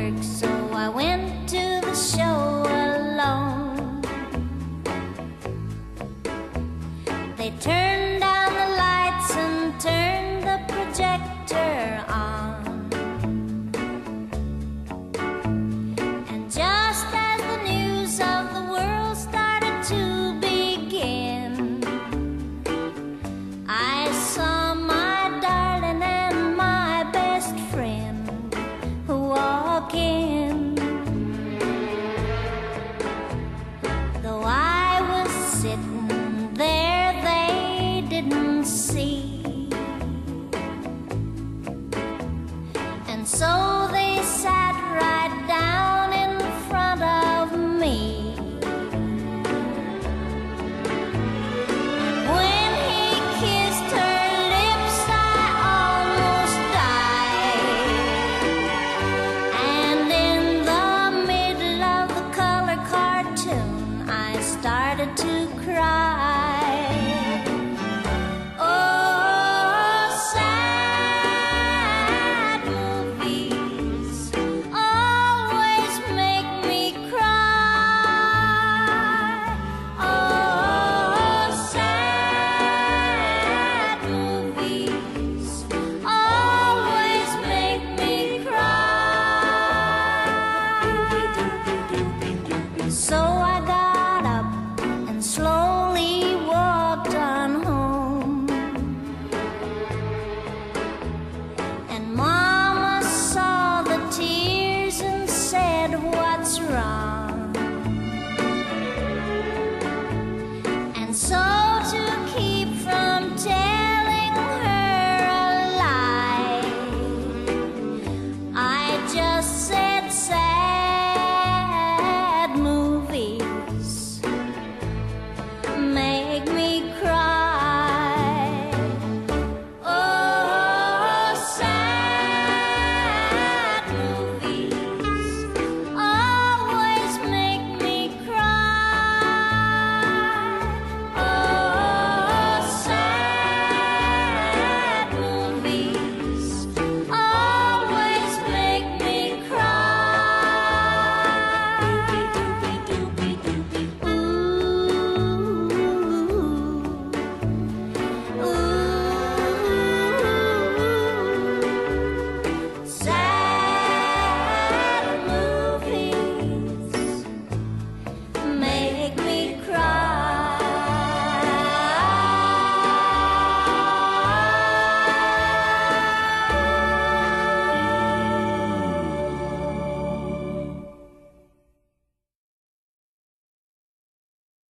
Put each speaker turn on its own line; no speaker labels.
work, so I went to the show alone. They turned down the lights and turned the projector on. And just as the news of the world started to begin, I saw my darling and my best friend walk in. Though I was sitting there, they didn't see. And so they sat right down in front of me. When he kissed her lips, I almost died. And in the middle of the color cartoon, I started to cry. Oh, sad movies always make me cry. Oh, sad movies always make me cry. So I got up and slowly walked on home. And Mama saw the tears and said, "What's wrong?"